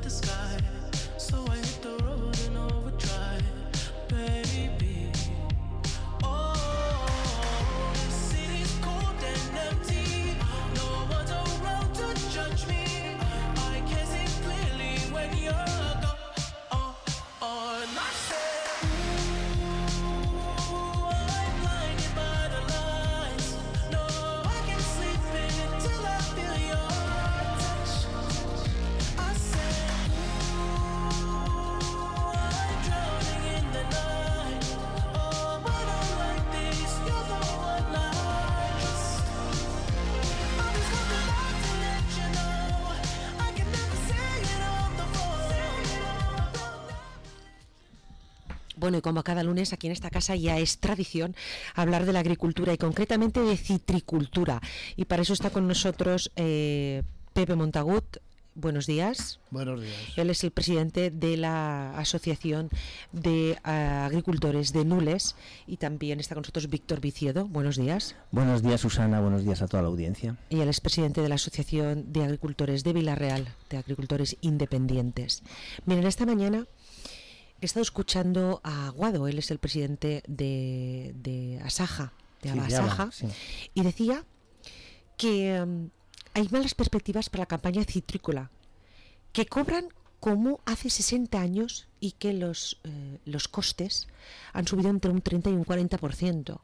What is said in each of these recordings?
Bueno, y como cada lunes aquí en esta casa ya es tradición hablar de la agricultura y concretamente de citricultura. Y para eso está con nosotros Pepe Montagut. Buenos días. Buenos días. Él es el presidente de la Asociación de Agricultores de Nules y también está con nosotros Víctor Viciedo. Buenos días. Buenos días, Susana. Buenos días a toda la audiencia. Y él es presidente de la Asociación de Agricultores de Vilareal, de Agricultores Independientes. Miren, esta mañana he estado escuchando a Aguado, él es el presidente de Asaja, de Abasaja, sí. Y decía que hay malas perspectivas para la campaña citrícola, que cobran como hace 60 años y que los costes han subido entre un 30 y un 40%.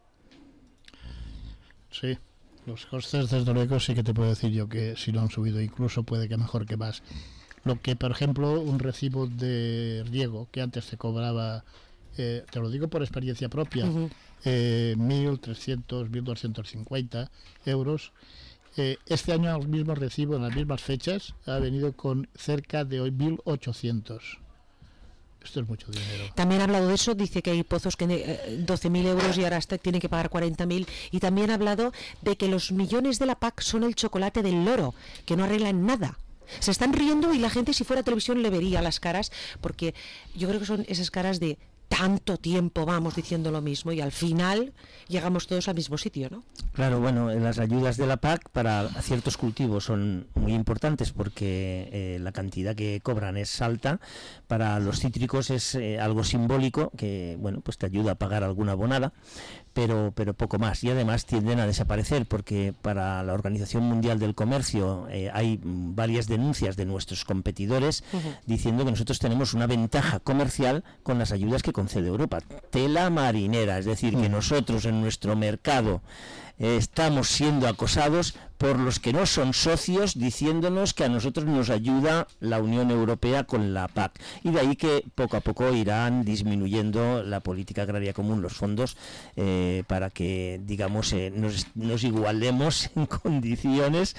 Sí, los costes desde luego sí que te puedo decir yo que si no han subido, incluso puede que mejor que más. Lo que, por ejemplo, un recibo de riego que antes se cobraba, te lo digo por experiencia propia, 1.300, 1.250 euros. Este año el mismo recibo en las mismas fechas ha venido con cerca de 1.800. Esto es mucho dinero. También ha hablado de eso, dice que hay pozos que 12.000 euros y ahora tienen que pagar 40.000. Y también ha hablado de que los millones de la PAC son el chocolate del loro, que no arreglan nada. Se están riendo y la gente, si fuera televisión, le vería las caras, porque yo creo que son esas caras de tanto tiempo vamos diciendo lo mismo y al final llegamos todos al mismo sitio, ¿no? Claro, bueno, las ayudas de la PAC para ciertos cultivos son muy importantes porque la cantidad que cobran es alta. Para los cítricos es algo simbólico que, bueno, pues te ayuda a pagar alguna abonada, pero poco más, y además tienden a desaparecer porque para la Organización Mundial del Comercio hay varias denuncias de nuestros competidores diciendo que nosotros tenemos una ventaja comercial con las ayudas que concede Europa. Tela marinera, es decir, que nosotros en nuestro mercado estamos siendo acosados por los que no son socios, diciéndonos que a nosotros nos ayuda la Unión Europea con la PAC, y de ahí que poco a poco irán disminuyendo la política agraria común, los fondos, para que, digamos, nos igualemos en condiciones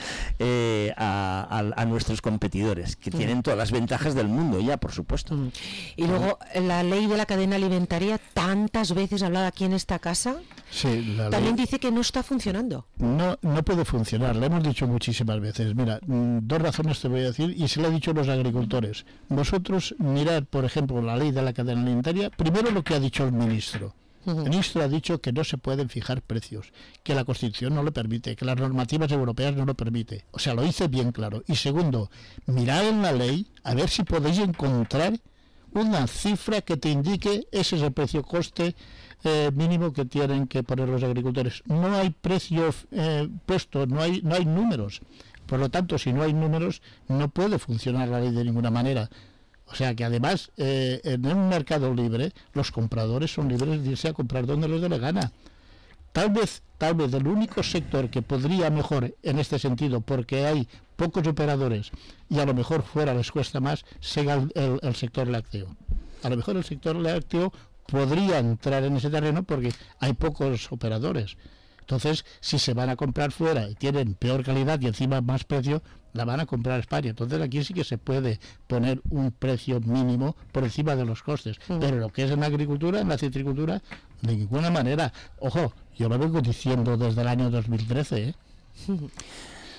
a nuestros competidores, que tienen todas las ventajas del mundo ya, por supuesto. Y luego la ley de la cadena alimentaria, tantas veces hablada aquí en esta casa, sí, también dice que no está funcionando. No puede funcionar, le hemos dicho muchísimas veces. Mira, dos razones te voy a decir, y se lo he dicho a los agricultores. Vosotros mirad, por ejemplo, la ley de la cadena alimentaria, primero lo que ha dicho el ministro. El ministro ha dicho que no se pueden fijar precios, que la Constitución no lo permite, que las normativas europeas no lo permiten. O sea, lo dice bien claro. Y segundo, mirad en la ley a ver si podéis encontrar una cifra que te indique ese es el precio-coste mínimo que tienen que poner los agricultores. No hay precio puesto, no hay números. Por lo tanto, si no hay números, no puede funcionar la ley de ninguna manera. O sea que además, en un mercado libre, los compradores son libres de irse a comprar donde les dé la gana. Tal vez el único sector que podría mejor en este sentido, porque hay pocos operadores y a lo mejor fuera les cuesta más, sea el sector lácteo. A lo mejor el sector lácteo podría entrar en ese terreno porque hay pocos operadores. Entonces, si se van a comprar fuera y tienen peor calidad y encima más precio, la van a comprar a España. Entonces aquí sí que se puede poner un precio mínimo por encima de los costes. Pero lo que es en la agricultura, en la citricultura, de ninguna manera. Ojo, yo lo vengo diciendo desde el año 2013, ¿eh?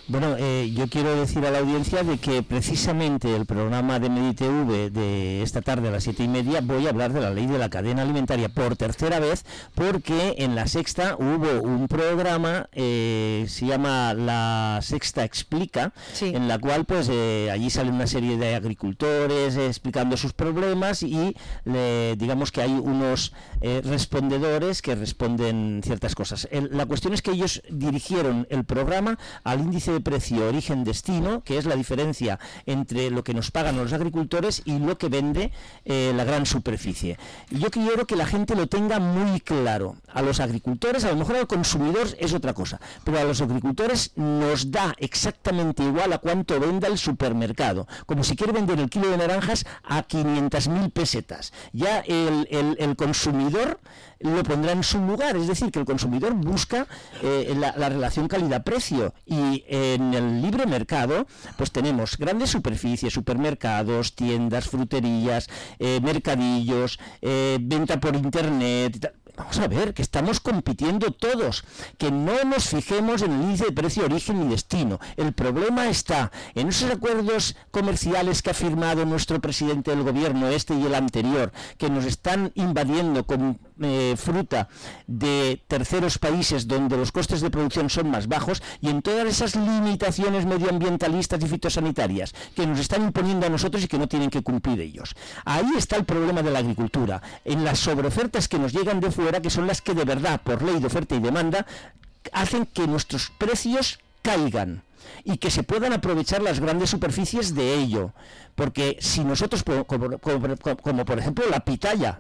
Bueno, yo quiero decir a la audiencia de que precisamente el programa de MediTV de esta tarde a las 7:30 voy a hablar de la ley de la cadena alimentaria por tercera vez, porque en La Sexta hubo un programa, se llama La Sexta Explica, sí, en la cual pues allí sale una serie de agricultores explicando sus problemas y digamos que hay unos respondedores que responden ciertas cosas. La cuestión es que ellos dirigieron el programa al índice de precio origen-destino, que es la diferencia entre lo que nos pagan los agricultores y lo que vende la gran superficie. Y yo quiero que la gente lo tenga muy claro. A los agricultores, a lo mejor al consumidor es otra cosa, pero a los agricultores nos da exactamente igual a cuánto venda el supermercado, como si quiere vender el kilo de naranjas a 500.000 pesetas. Ya el consumidor lo pondrá en su lugar, es decir, que el consumidor busca la relación calidad-precio, y en el libre mercado pues tenemos grandes superficies, supermercados, tiendas, fruterías, mercadillos, venta por internet y tal. Vamos a ver, que estamos compitiendo todos, que no nos fijemos en el índice de precio, origen y destino. El problema está en esos acuerdos comerciales que ha firmado nuestro presidente del gobierno, este y el anterior, que nos están invadiendo con fruta de terceros países donde los costes de producción son más bajos, y en todas esas limitaciones medioambientalistas y fitosanitarias que nos están imponiendo a nosotros y que no tienen que cumplir ellos. Ahí está el problema de la agricultura, en las sobreofertas que nos llegan de fuera, que son las que de verdad, por ley de oferta y demanda, hacen que nuestros precios caigan y que se puedan aprovechar las grandes superficies de ello. Porque si nosotros, como por ejemplo la pitaya,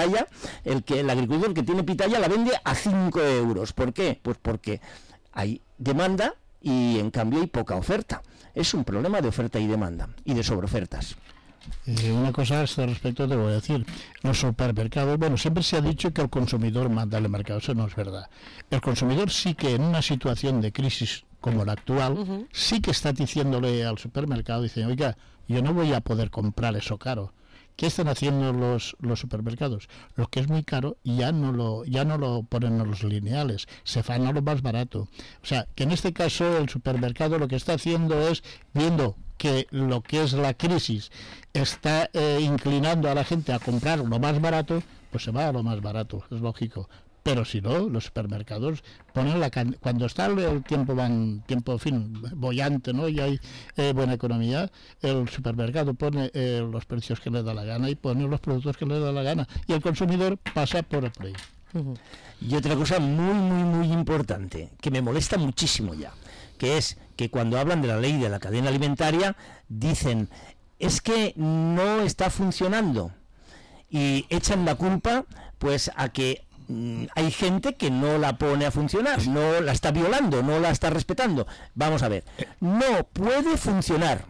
el agricultor que tiene pitaya la vende a 5 euros. ¿Por qué? Pues porque hay demanda y en cambio hay poca oferta. Es un problema de oferta y demanda y de sobreofertas. Una cosa a este respecto te voy a decir. Los supermercados, bueno, siempre se ha dicho que el consumidor manda al mercado, eso no es verdad. El consumidor sí que en una situación de crisis como la actual, sí que está diciéndole al supermercado, dice, oiga, yo no voy a poder comprar eso caro. ¿Qué están haciendo los supermercados? Lo que es muy caro ya no lo ponen en los lineales, se van a lo más barato. O sea, que en este caso el supermercado lo que está haciendo es, viendo que lo que es la crisis está inclinando a la gente a comprar lo más barato, pues se va a lo más barato, es lógico. Pero si no, los supermercados ponen cuando está el tiempo boyante, ¿no? Y hay buena economía, el supermercado pone los precios que le da la gana y pone los productos que le da la gana, y el consumidor pasa por el precio. Y otra cosa muy, muy, muy importante, que me molesta muchísimo ya, que es que cuando hablan de la ley de la cadena alimentaria, dicen, es que no está funcionando, y echan la culpa pues a que hay gente que no la pone a funcionar, no la está violando, no la está respetando. Vamos a ver, no puede funcionar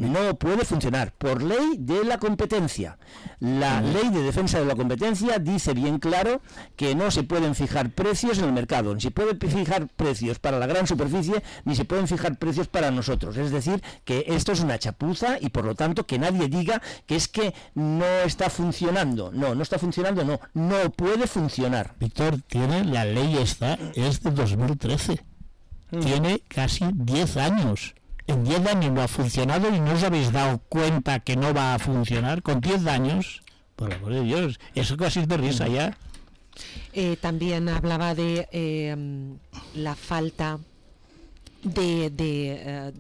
por ley de la competencia. La ley de defensa de la competencia dice bien claro que no se pueden fijar precios en el mercado, ni se pueden fijar precios para la gran superficie, ni se pueden fijar precios para nosotros. Es decir, que esto es una chapuza, y por lo tanto que nadie diga que es que no está funcionando. No está funcionando, no puede funcionar. Víctor, la ley esta es de 2013. Tiene casi 10 años. En 10 años no ha funcionado y no os habéis dado cuenta que no va a funcionar. Con 10 años, por amor de Dios, eso casi es de risa ya. También hablaba de la falta de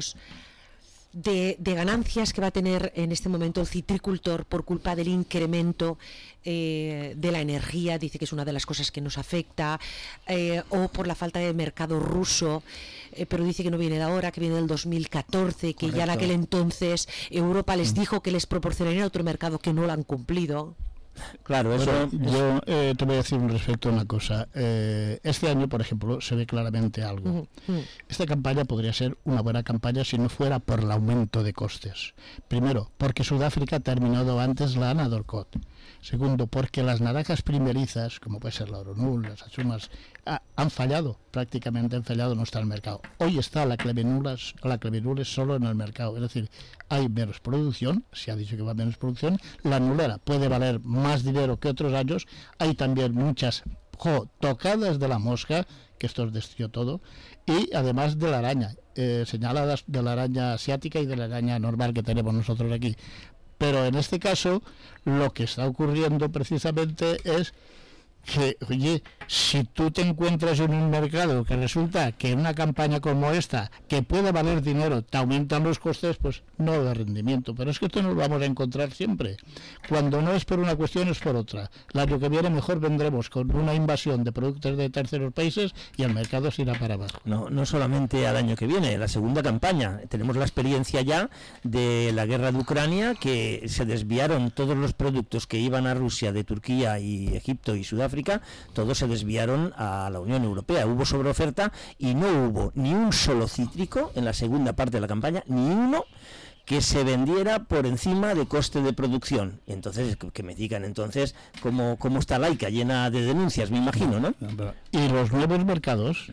ganancias que va a tener en este momento el citricultor por culpa del incremento de la energía. Dice que es una de las cosas que nos afecta, o por la falta de mercado ruso, pero dice que no viene de ahora, que viene del 2014, que Correcto. Ya en aquel entonces Europa les dijo que les proporcionaría otro mercado, que no lo han cumplido. Claro, eso. Yo te voy a decir respecto a una cosa. Este año, por ejemplo, se ve claramente algo. Esta campaña podría ser una buena campaña si no fuera por el aumento de costes. Primero, porque Sudáfrica ha terminado antes la Anadolcot. Segundo, porque las naranjas primerizas, como puede ser la Oronul, las Achumas, han fallado, prácticamente han fallado, no está en el mercado. Hoy está la Clevenules solo en el mercado, es decir, hay menos producción, se ha dicho que va a menos producción, la nulera puede valer más dinero que otros años, hay también muchas tocadas de la mosca, que esto es destruyó todo, y además de la araña, señaladas de la araña asiática y de la araña normal que tenemos nosotros aquí. Pero en este caso, lo que está ocurriendo precisamente es que, oye, si tú te encuentras en un mercado que resulta que en una campaña como esta, que puede valer dinero, te aumentan los costes, pues no da rendimiento. Pero es que esto nos lo vamos a encontrar siempre. Cuando no es por una cuestión, es por otra. El año que viene mejor vendremos con una invasión de productos de terceros países y el mercado se irá para abajo. No solamente al año que viene, la segunda campaña. Tenemos la experiencia ya de la guerra de Ucrania, que se desviaron todos los productos que iban a Rusia de Turquía y Egipto y Sudáfrica, todos se desviaron a la Unión Europea. Hubo sobreoferta y no hubo ni un solo cítrico en la segunda parte de la campaña, ni uno que se vendiera por encima de coste de producción. Y entonces, que me digan entonces cómo está Laica, llena de denuncias, me imagino, ¿no? Y los nuevos mercados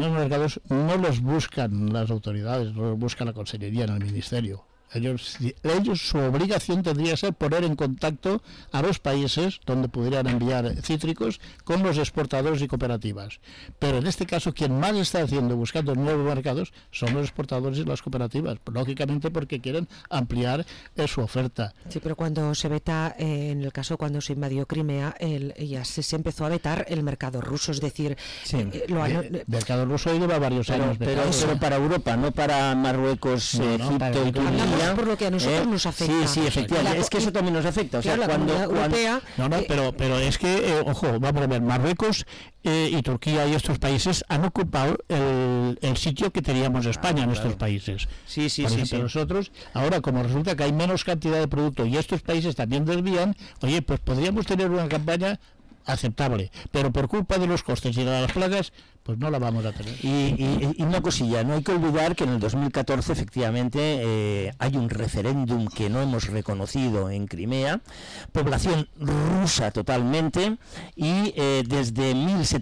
no los buscan las autoridades, los busca la Consellería en el Ministerio. Ellos, su obligación tendría que ser poner en contacto a los países donde pudieran enviar cítricos con los exportadores y cooperativas. Pero en este caso, quien más está haciendo, buscando nuevos mercados, son los exportadores y las cooperativas, lógicamente porque quieren ampliar su oferta. Sí, pero cuando se veta, en el caso cuando se invadió Crimea, ya se empezó a vetar el mercado ruso, es decir, sí. El mercado ruso lleva varios años. Pero para Europa, no para Marruecos, Egipto y Turquía. Por lo que a nosotros nos afecta. Sí, efectivamente. Es que eso también nos afecta. O sea, cuando europea. Pero es que, ojo, vamos a ver, Marruecos y Turquía y estos países han ocupado el sitio que teníamos España en estos países. Sí. Pero nosotros, ahora como resulta que hay menos cantidad de producto y estos países también desvían, oye, pues podríamos tener una campaña aceptable, pero por culpa de los costes y de las plagas, pues no la vamos a tener. Y una cosilla, no hay que olvidar que en el 2014 efectivamente hay un referéndum que no hemos reconocido en Crimea, población rusa totalmente, y desde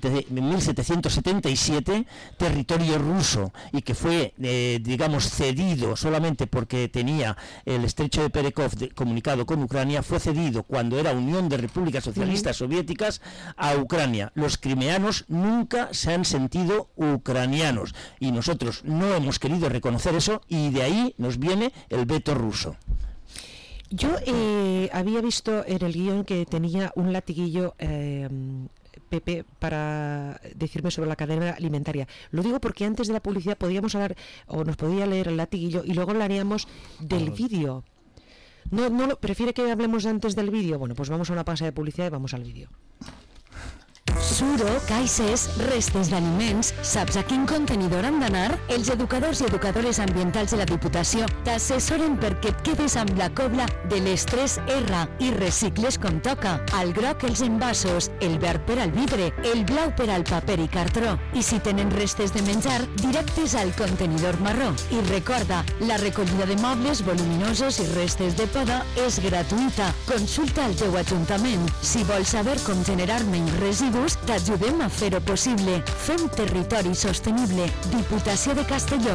1777 territorio ruso, y que fue, digamos, cedido solamente porque tenía el estrecho de Perekov comunicado con Ucrania, fue cedido cuando era Unión de Repúblicas Socialistas Soviéticas a Ucrania. Los crimeanos nunca se han sentido ucranianos y nosotros no hemos querido reconocer eso, y de ahí nos viene el veto ruso. Yo había visto en el guión que tenía un latiguillo Pepe para decirme sobre la cadena alimentaria. Lo digo porque antes de la publicidad podíamos hablar, o nos podía leer el latiguillo, y luego hablaríamos del vídeo. No, ¿prefiere que hablemos antes del vídeo? Bueno, pues vamos a una pausa de publicidad y vamos al vídeo. Suro, caixes, restes d'aliments, saps a quin contenidor han d'anar? Els educadors i educadores ambientals de la Diputació t'assessoren perquè et quedes amb la cobla de les 3R i recicles com toca. Al groc els envasos, el verd per al vidre, el blau per al paper i cartró. I si tenen restes de menjar, directes al contenidor marró. I recorda, la recollida de mobles voluminosos i restes de poda és gratuïta. Consulta al teu ajuntament. Si vols saber com generar menys residus, t'ajudem a fer-ho possible. Fem territori sostenible. Diputació de Castelló.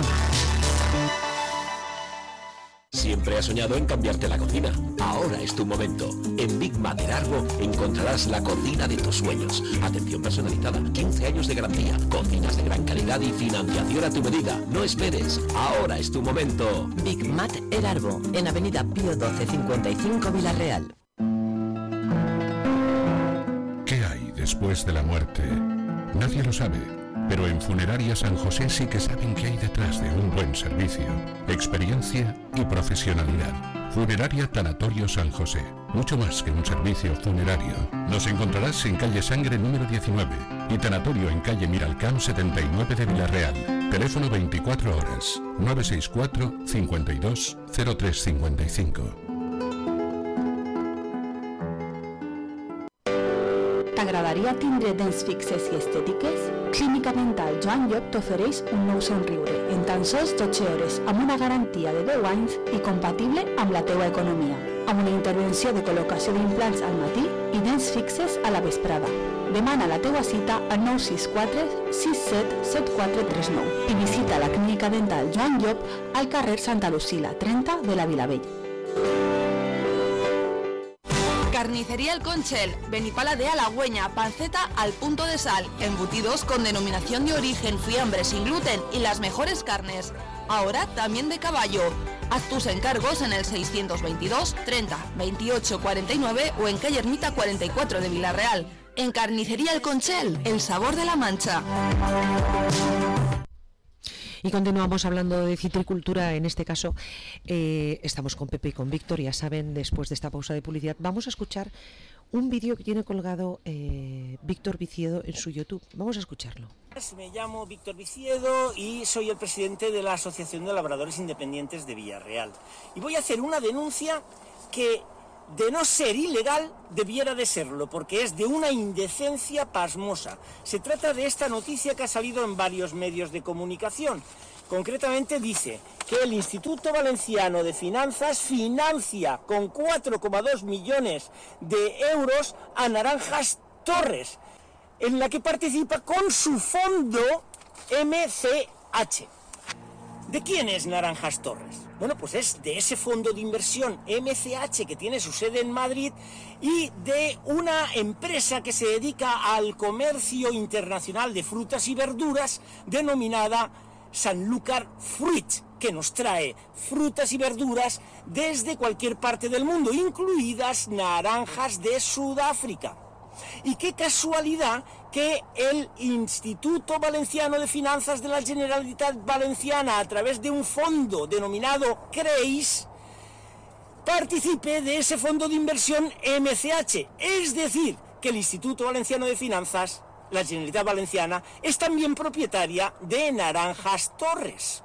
Siempre has soñado en cambiarte la cocina. Ahora es tu momento. En Big Mat Erargo encontrarás la cocina de tus sueños. Atención personalizada, 15 años de garantía, cocinas de gran calidad y financiación a tu medida. No esperes. Ahora es tu momento. Big Mat Erargo, en Avenida Pío 12 55 Villarreal. ¿Qué hay después de la muerte? Nadie lo sabe, pero en Funeraria San José sí que saben qué hay detrás de un buen servicio, experiencia y profesionalidad. Funeraria Tanatorio San José, mucho más que un servicio funerario. Nos encontrarás en calle Sangre número 19 y Tanatorio en calle Miralcamp 79 de Villarreal. Teléfono 24 horas, 964 52 0355. T'agradaria tindre dents fixes i estètiques? Clínica Dental Joan Llop t'ofereix un nou somriure en tan sols 12 hores amb una garantia de 10 anys i compatible amb la teua economia. Amb una intervenció de col·locació d'implants al matí i dents fixes a la vesprada. Demana la teua cita al 964 67 7439 i visita la Clínica Dental Joan Llop al carrer Santa Lucila 30 de la Vilavella. Carnicería El Conchel, Benipala de Halagüeña, panceta al punto de sal, embutidos con denominación de origen, fiambre sin gluten y las mejores carnes. Ahora también de caballo. Haz tus encargos en el 622 30 28 49 o en calle Ermita 44 de Villarreal. En Carnicería El Conchel, el sabor de la Mancha. Y continuamos hablando de citricultura, en este caso estamos con Pepe y con Víctor, ya saben, después de esta pausa de publicidad vamos a escuchar un vídeo que tiene colgado Víctor Viciedo en su YouTube. Vamos a escucharlo. Me llamo Víctor Viciedo y soy el presidente de la Asociación de Labradores Independientes de Villarreal. Y voy a hacer una denuncia que, de no ser ilegal, debiera de serlo, porque es de una indecencia pasmosa. Se trata de esta noticia que ha salido en varios medios de comunicación. Concretamente dice que el Instituto Valenciano de Finanzas financia con 4,2 millones de euros a Naranjas Torres, en la que participa con su fondo MCH. ¿De quién es Naranjas Torres? Bueno, pues es de ese fondo de inversión MCH que tiene su sede en Madrid y de una empresa que se dedica al comercio internacional de frutas y verduras denominada Sanlúcar Fruit, que nos trae frutas y verduras desde cualquier parte del mundo, incluidas naranjas de Sudáfrica. Y qué casualidad que el Instituto Valenciano de Finanzas de la Generalitat Valenciana, a través de un fondo denominado CREIS, participe de ese fondo de inversión MCH. Es decir, que el Instituto Valenciano de Finanzas, la Generalitat Valenciana, es también propietaria de Naranjas Torres.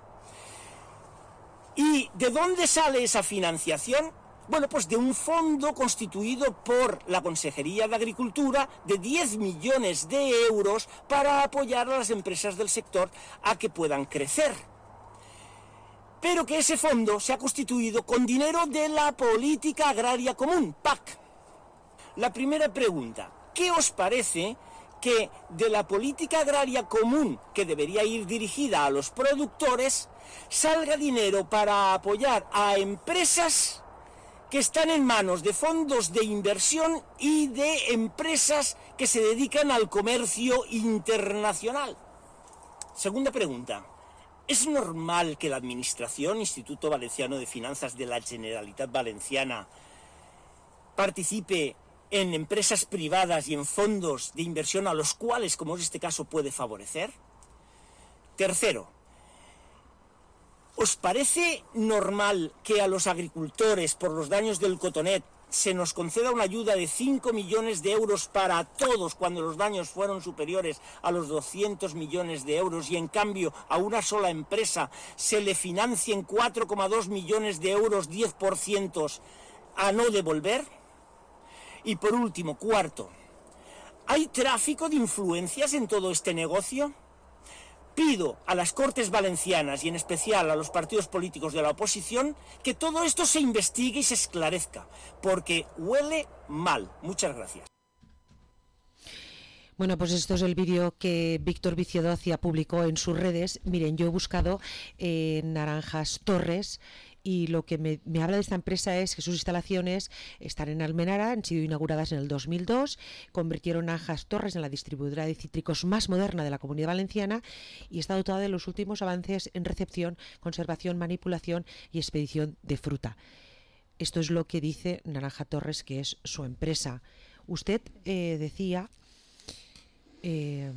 ¿Y de dónde sale esa financiación? Bueno, pues de un fondo constituido por la Consejería de Agricultura de 10 millones de euros para apoyar a las empresas del sector a que puedan crecer. Pero que ese fondo se ha constituido con dinero de la Política Agraria Común, PAC. La primera pregunta, ¿qué os parece que de la Política Agraria Común, que debería ir dirigida a los productores, salga dinero para apoyar a empresas que están en manos de fondos de inversión y de empresas que se dedican al comercio internacional? Segunda pregunta, ¿es normal que la Administración, Instituto Valenciano de Finanzas de la Generalitat Valenciana, participe en empresas privadas y en fondos de inversión a los cuales, como es este caso, puede favorecer? Tercero, ¿os parece normal que a los agricultores, por los daños del cotonet, se nos conceda una ayuda de 5 millones de euros para todos cuando los daños fueron superiores a los 200 millones de euros y en cambio a una sola empresa se le financien 4,2 millones de euros, 10% a no devolver? Y por último, cuarto, ¿hay tráfico de influencias en todo este negocio? Pido a las Cortes Valencianas y en especial a los partidos políticos de la oposición que todo esto se investigue y se esclarezca, porque huele mal. Muchas gracias. Bueno, pues esto es el vídeo que Víctor Viciedo hacía público en sus redes. Miren, yo he buscado Naranjas Torres y lo que me habla de esta empresa es que sus instalaciones están en Almenara, han sido inauguradas en el 2002, convirtieron Naranjas Torres en la distribuidora de cítricos más moderna de la Comunidad Valenciana y está dotada de los últimos avances en recepción, conservación, manipulación y expedición de fruta. Esto es lo que dice Naranjas Torres, que es su empresa. Usted decía que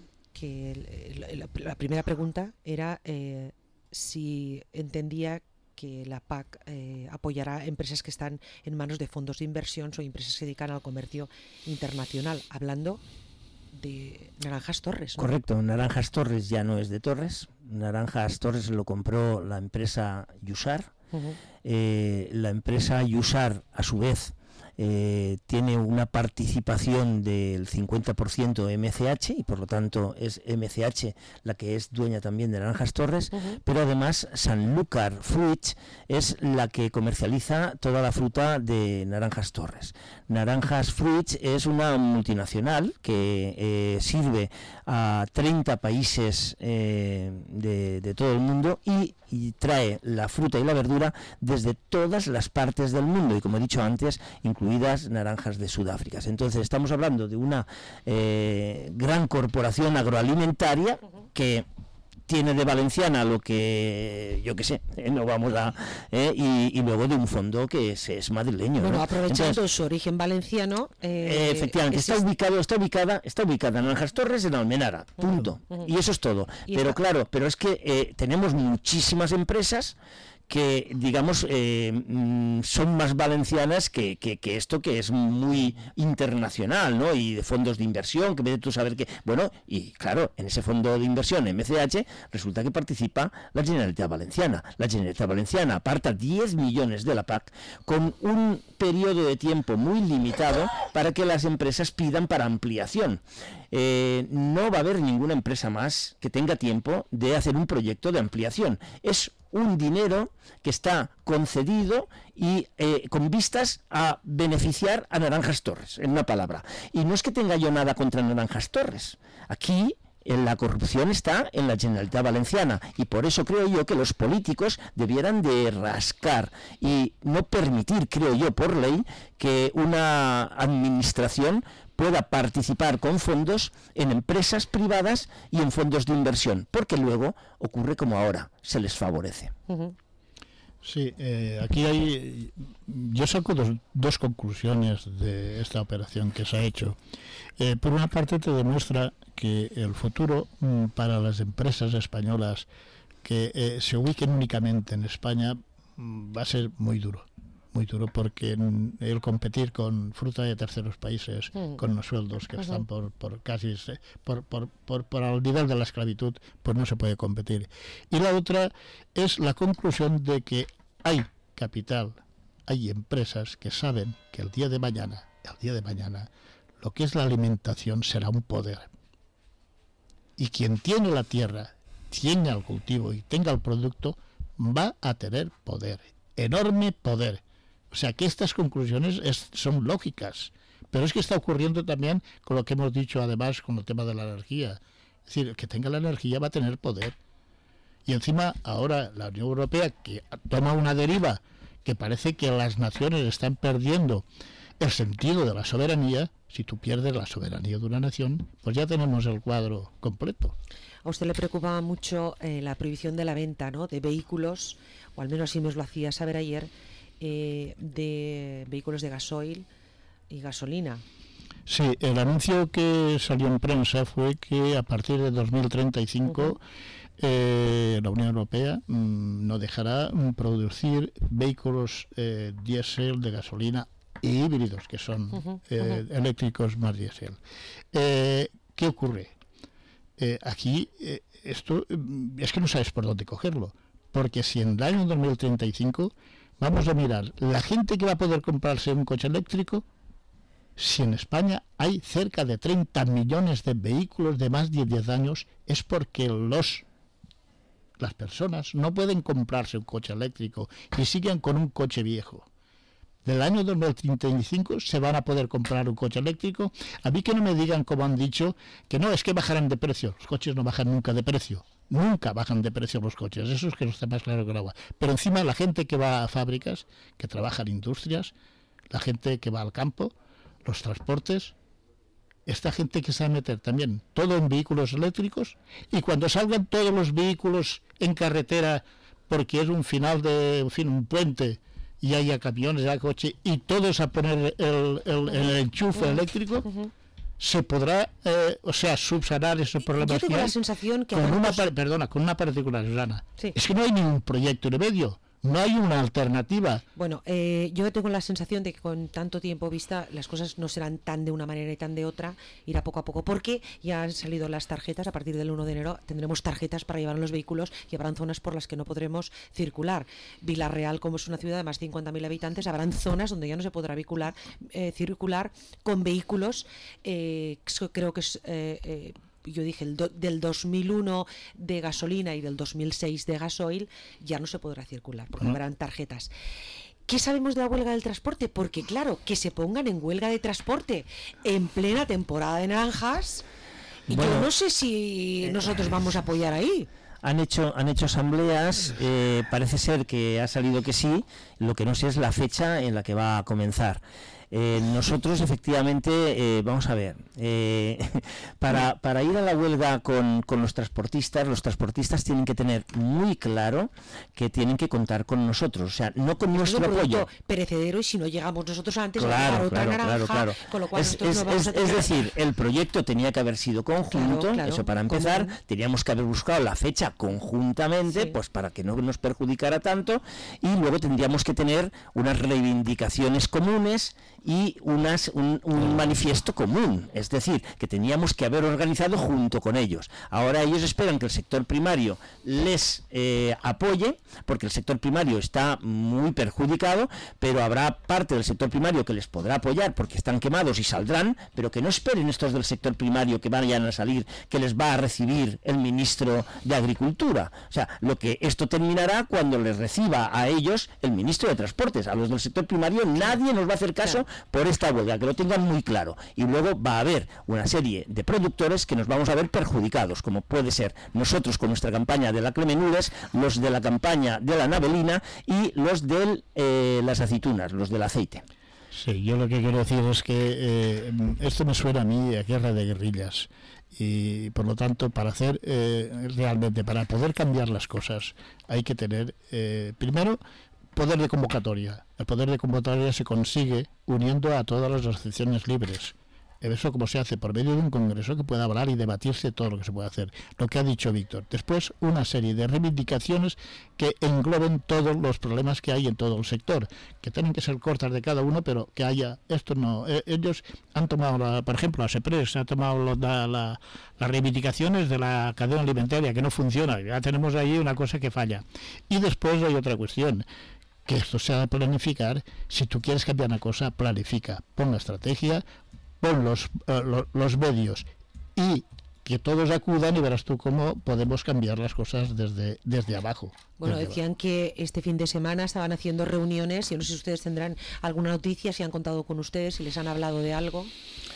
la primera pregunta era si entendía que la PAC apoyará empresas que están en manos de fondos de inversión o empresas que se dedican al comercio internacional, hablando de Naranjas Torres, ¿no? Correcto, Naranjas Torres ya no es de Torres, Naranjas Torres lo compró la empresa Yusar. La empresa Yusar, a su vez, tiene una participación del 50% MCH y por lo tanto es MCH la que es dueña también de Naranjas Torres, pero además Sanlúcar Fruit es la que comercializa toda la fruta de Naranjas Torres. Naranjas Fruit es una multinacional que sirve a 30 países de todo el mundo y trae la fruta y la verdura desde todas las partes del mundo y, como he dicho antes, incluso incluidas naranjas de Sudáfrica. Entonces estamos hablando de una gran corporación agroalimentaria que tiene de valenciana lo que yo que sé, no vamos a y luego de un fondo que es madrileño. Bueno, ¿no? aprovechando Entonces, su origen valenciano, efectivamente, está ubicada en Naranjas Torres, en Almenara, punto. Y eso es todo. Pero es que tenemos muchísimas empresas que, digamos, son más valencianas que esto, que es muy internacional, ¿no? Y de fondos de inversión, que vete tú saber que... Bueno, y claro, en ese fondo de inversión, MCH, resulta que participa la Generalitat Valenciana. La Generalitat Valenciana aparta 10 millones de la PAC con un periodo de tiempo muy limitado para que las empresas pidan para ampliación. No va a haber ninguna empresa más que tenga tiempo de hacer un proyecto de ampliación. Es un dinero que está concedido y con vistas a beneficiar a Naranjas Torres, en una palabra. Y no es que tenga yo nada contra Naranjas Torres. Aquí la corrupción está en la Generalitat Valenciana, y por eso creo yo que los políticos debieran de rascar y no permitir, creo yo, por ley, que una administración pueda participar con fondos en empresas privadas y en fondos de inversión, porque luego ocurre como ahora, se les favorece. Sí, aquí yo saco dos conclusiones de esta operación que se ha hecho. Por una parte, te demuestra que el futuro para las empresas españolas que se ubiquen únicamente en España va a ser muy duro porque el competir con fruta de terceros países, con los sueldos que están por casi por al nivel de la esclavitud, pues no se puede competir. Y la otra es la conclusión de que hay capital, hay empresas que saben que el día de mañana, lo que es la alimentación será un poder. Y quien tiene la tierra, tiene el cultivo y tenga el producto, va a tener poder, enorme poder. O sea que estas conclusiones son lógicas, pero es que está ocurriendo también con lo que hemos dicho además con el tema de la energía. Es decir, el que tenga la energía va a tener poder. Y encima ahora la Unión Europea, que toma una deriva que parece que las naciones están perdiendo el sentido de la soberanía. Si tú pierdes la soberanía de una nación, pues ya tenemos el cuadro completo. A usted le preocupa mucho la prohibición de la venta, ¿no?, de vehículos, o al menos así nos lo hacía saber ayer, de vehículos de gasoil y gasolina. Sí, el anuncio que salió en prensa fue que a partir de 2035 la Unión Europea no dejará producir vehículos diésel, de gasolina e híbridos, que son eléctricos más diésel. ¿Qué ocurre? Aquí esto es que no sabes por dónde cogerlo, porque si en el año 2035 vamos a mirar la gente que va a poder comprarse un coche eléctrico, si en España hay cerca de 30 millones de vehículos de más de 10 años, es porque las personas no pueden comprarse un coche eléctrico y siguen con un coche viejo. Del año 2035 se van a poder comprar un coche eléctrico. A mí que no me digan, como han dicho, que no, es que bajarán de precio. Los coches no bajan nunca de precio. Nunca bajan de precio los coches. Eso es que no está más claro que el agua. Pero encima la gente que va a fábricas, que trabaja en industrias, la gente que va al campo, los transportes, esta gente que se va a meter también todo en vehículos eléctricos, y cuando salgan todos los vehículos en carretera, porque es un final de, un puente, y haya camiones, haya coche, y todos a poner el enchufe eléctrico, se podrá, subsanar esos problemas. Yo tengo la sensación que con una particular, Susana. Sí. Es que no hay ningún proyecto de medio. No hay una alternativa. Bueno, yo tengo la sensación de que con tanto tiempo vista las cosas no serán tan de una manera y tan de otra, irá poco a poco, porque ya han salido las tarjetas. A partir del 1 de enero tendremos tarjetas para llevar en los vehículos y habrán zonas por las que no podremos circular. Villarreal, como es una ciudad de más de 50.000 habitantes, habrán zonas donde ya no se podrá circular con vehículos, creo que es... yo dije, del 2001 de gasolina y del 2006 de gasoil, ya no se podrá circular, porque habrán tarjetas. ¿Qué sabemos de la huelga del transporte? Porque claro, que se pongan en huelga de transporte en plena temporada de naranjas, y yo no sé si nosotros vamos a apoyar ahí. Han hecho asambleas, parece ser que ha salido que sí, lo que no sé es la fecha en la que va a comenzar. Nosotros efectivamente, vamos a ver, para ir a la huelga con los transportistas tienen que tener muy claro que tienen que contar con nosotros, o sea, no con nuestro apoyo. Perecedero, y si no llegamos nosotros antes, claro, otra naranja, con lo cual es decir, el proyecto tenía que haber sido conjunto, eso para empezar, teníamos que haber buscado la fecha conjuntamente, pues para que no nos perjudicara tanto, y luego tendríamos que tener unas reivindicaciones comunes y un manifiesto común, es decir, que teníamos que haber organizado junto con ellos. Ahora ellos esperan que el sector primario les apoye, porque el sector primario está muy perjudicado, pero habrá parte del sector primario que les podrá apoyar porque están quemados y saldrán, pero que no esperen estos del sector primario que vayan a salir, que les va a recibir el ministro de Agricultura. O sea, lo que esto terminará cuando les reciba a ellos el ministro de Transportes. A los del sector primario nadie nos va a hacer caso por esta huelga, que lo tengan muy claro. Y luego va a haber una serie de productores que nos vamos a ver perjudicados, como puede ser nosotros con nuestra campaña de la Clemenules, los de la campaña de la Navelina y los de las aceitunas, los del aceite. Sí, yo lo que quiero decir es que esto me suena a mí a guerra de guerrillas, y por lo tanto para hacer realmente, para poder cambiar las cosas hay que tener primero poder de convocatoria. El poder de convocatoria se consigue uniendo a todas las asociaciones libres. Eso como se hace por medio de un congreso que pueda hablar y debatirse todo lo que se puede hacer, lo que ha dicho Víctor. Después una serie de reivindicaciones que engloben todos los problemas que hay en todo el sector, que tienen que ser cortas de cada uno, pero que haya esto. No, ellos han tomado, por ejemplo, la SEPRES ha tomado las reivindicaciones de la cadena alimentaria, que no funciona, ya tenemos ahí una cosa que falla. Y después hay otra cuestión, que esto se ha de planificar. Si tú quieres cambiar una cosa, planifica, pon la estrategia, pon los medios y que todos acudan, y verás tú cómo podemos cambiar las cosas desde abajo. Bueno, decían que este fin de semana estaban haciendo reuniones, y no sé si ustedes tendrán alguna noticia, si han contado con ustedes, si les han hablado de algo.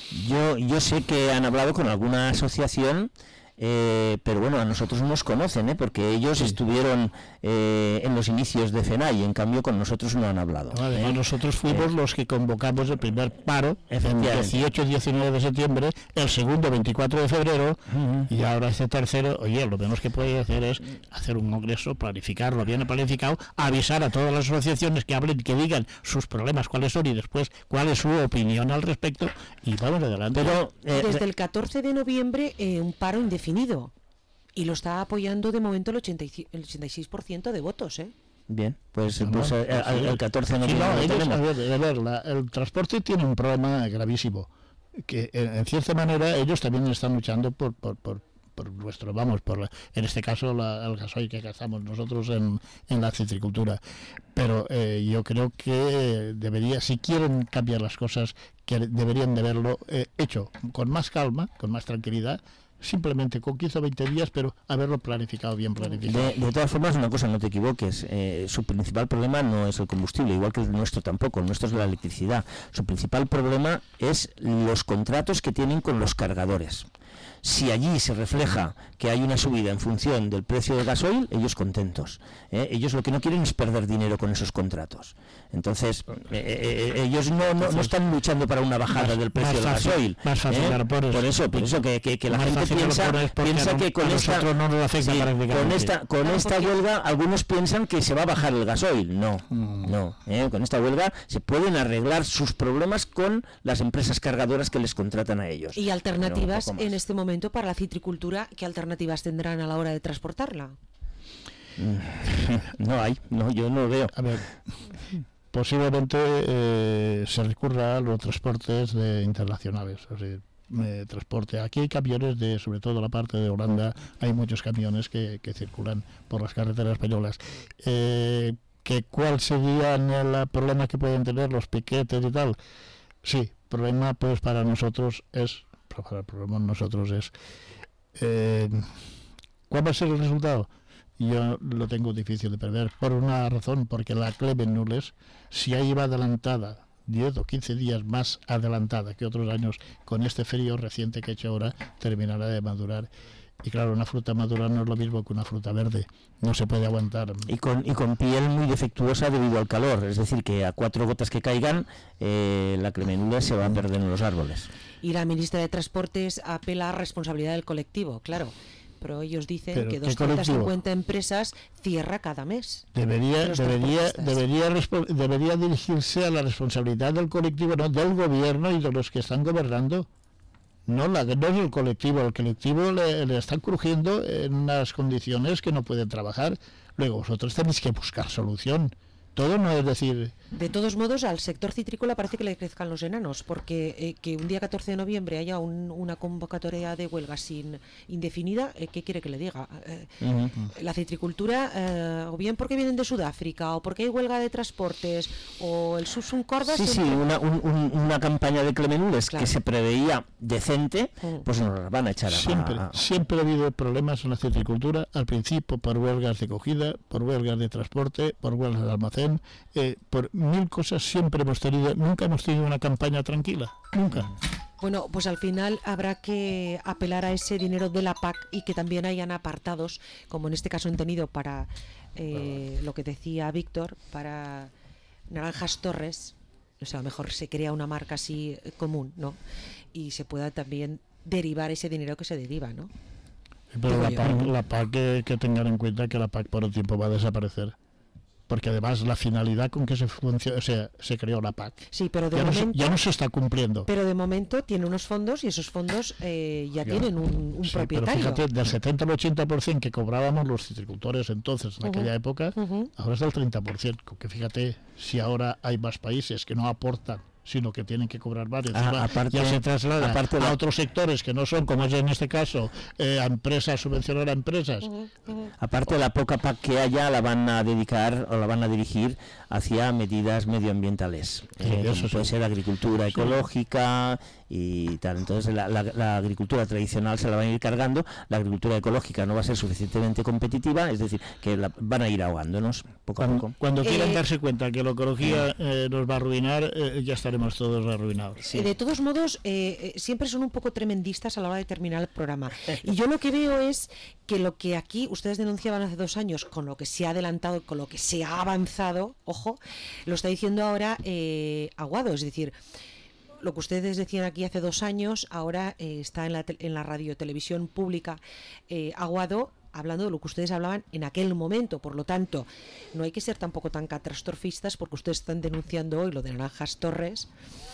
Yo sé que han hablado con alguna asociación, pero bueno, a nosotros nos conocen, porque ellos estuvieron en los inicios de FENAI, en cambio con nosotros no han hablado. Además, nosotros fuimos los que convocamos el primer paro, el 18 y 19 de septiembre, el segundo 24 de febrero, y ahora este tercero. Oye, lo menos que puede hacer es hacer un congreso, planificarlo bien planificado, avisar a todas las asociaciones que hablen, que digan sus problemas cuáles son y después cuál es su opinión al respecto, y vamos adelante. Pero desde el 14 de noviembre un paro indefinido, y lo está apoyando de momento el 86% de votos, Bien, pues el 14 de noviembre el transporte tiene un problema gravísimo, que en cierta manera ellos también están luchando por nuestro, en este caso el gasoil que gastamos nosotros en la citricultura, pero yo creo que si quieren cambiar las cosas, que deberían de verlo hecho con más calma, con más tranquilidad, simplemente con 15 o 20 días, pero haberlo planificado, bien planificado. De todas formas, una cosa, no te equivoques, su principal problema no es el combustible, igual que el nuestro tampoco, el nuestro es la electricidad. Su principal problema es los contratos que tienen con los cargadores. Si allí se refleja que hay una subida en función del precio del gasoil, ellos contentos. Ellos lo que no quieren es perder dinero con esos contratos. Entonces, ellos no están luchando para una bajada del precio del gasoil. Más fácil, por eso que la gente piensa que con esta huelga algunos piensan que se va a bajar el gasoil. No. Con esta huelga se pueden arreglar sus problemas con las empresas cargadoras que les contratan a ellos. ¿Y alternativas en este momento para la citricultura? ¿Qué alternativas tendrán a la hora de transportarla? Yo no lo veo. A ver, posiblemente se recurra a los transportes internacionales, o sea, transporte. Aquí hay camiones sobre todo la parte de Holanda, hay muchos camiones que circulan por las carreteras españolas. ¿Cuál sería el problema que pueden tener los piquetes y tal? Sí, problema pues para nosotros es ¿cuál va a ser el resultado? Yo lo tengo difícil de prever, por una razón, porque la Clemenules, si ahí va adelantada 10 o 15 días más adelantada que otros años, con este frío reciente que ha hecho ahora, terminará de madurar. Y claro, una fruta madura no es lo mismo que una fruta verde, no se puede aguantar. Y con piel muy defectuosa debido al calor, es decir, que a 4 gotas que caigan, la cremenula se va a perder en los árboles. Y la ministra de Transportes apela a responsabilidad del colectivo, claro. Pero ellos dicen que 250 empresas cierra cada mes. Debería dirigirse a la responsabilidad del colectivo, no del gobierno y de los que están gobernando. No es el colectivo. El colectivo le están crujiendo en unas condiciones que no pueden trabajar. Luego vosotros tenéis que buscar solución. Todo no es decir... De todos modos, al sector citrícola parece que le crezcan los enanos, porque que un día 14 de noviembre haya una convocatoria de huelga indefinida, ¿qué quiere que le diga? La citricultura, o bien porque vienen de Sudáfrica, o porque hay huelga de transportes, o el Susum Corda... Sí, una campaña de cremenules que se preveía decente, pues nos las van a echar Siempre ha habido problemas en la citricultura, al principio por huelgas de cogida, por huelgas de transporte, por huelgas de almacén, por 1000 cosas nunca hemos tenido una campaña tranquila, nunca. Bueno, pues al final habrá que apelar a ese dinero de la PAC y que también hayan apartados, como en este caso han tenido para lo que decía Víctor, para Naranjas Torres, o sea, a lo mejor se crea una marca así común, ¿no? Y se pueda también derivar ese dinero que se deriva, ¿no? Pero la PAC que tengan en cuenta que la PAC por un tiempo va a desaparecer. Porque además la finalidad con que se creó la PAC sí, pero ya no se está cumpliendo. Pero de momento tiene unos fondos y esos fondos tienen un propietario. Pero fíjate, del 70 al 80% que cobrábamos los citricultores entonces, en aquella época, ahora es del 30%. Que fíjate, si ahora hay más países que no aportan, sino que tienen que cobrar varios. Ya se traslada a otros sectores que no son, como es en este caso, a empresas, subvencionar a empresas. Aparte, la poca PAC que haya la van a dedicar o la van a dirigir hacia medidas medioambientales. Puede ser agricultura ecológica y tal. Entonces, la agricultura tradicional se la van a ir cargando, la agricultura ecológica no va a ser suficientemente competitiva, es decir, que van a ir ahogándonos poco a poco. Cuando quieran darse cuenta que la ecología nos va a arruinar, ya estaremos todos arruinados. Sí. De todos modos, siempre son un poco tremendistas a la hora de terminar el programa. Y yo lo que veo es que lo que aquí ustedes denunciaban hace 2 años, con lo que se ha adelantado, con lo que se ha avanzado, ojo, lo está diciendo ahora Aguado, es decir, lo que ustedes decían aquí hace 2 años, ahora está en la radio televisión pública Aguado, hablando de lo que ustedes hablaban en aquel momento. Por lo tanto, no hay que ser tampoco tan catastrofistas, porque ustedes están denunciando hoy lo de Naranjas Torres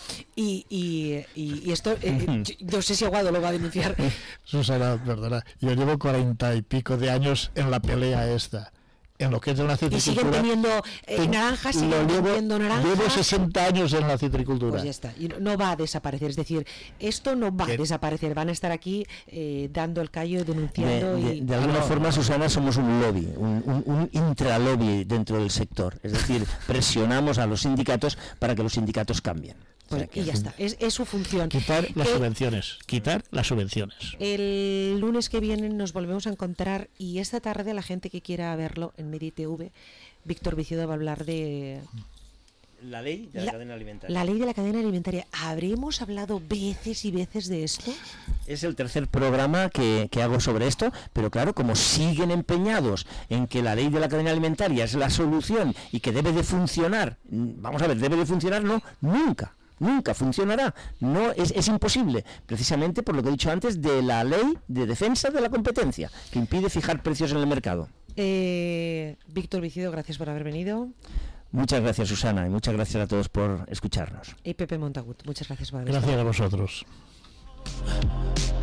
y esto no sé si Aguado lo va a denunciar. Susana, perdona, yo llevo 40 y pico de años en la pelea esta. En lo que es de la citricultura. Y siguen teniendo naranjas, siguen teniendo naranjas. Llevo 60 años en la citricultura. Pues ya está, y no va a desaparecer, es decir, esto no va a desaparecer, van a estar aquí dando el callo, denunciando. De alguna forma, Susana, somos un lobby, un intralobby dentro del sector, es decir, presionamos a los sindicatos para que los sindicatos cambien. Pues, y ya está, es su función. Quitar las subvenciones. El lunes que viene nos volvemos a encontrar y esta tarde la gente que quiera verlo en MediTV, Víctor Vicido va a hablar de... La ley de la cadena alimentaria. La ley de la cadena alimentaria. ¿Habremos hablado veces y veces de esto? Es el tercer programa que hago sobre esto, pero claro, como siguen empeñados en que la ley de la cadena alimentaria es la solución y que debe de funcionar, vamos a ver, debe de funcionar, no, nunca funcionará, no es imposible, precisamente por lo que he dicho antes de la ley de defensa de la competencia, que impide fijar precios en el mercado. Víctor Vicido, gracias por haber venido. Muchas gracias, Susana, y muchas gracias a todos por escucharnos. Y Pepe Montagut, muchas gracias por haber venido. Gracias a vosotros.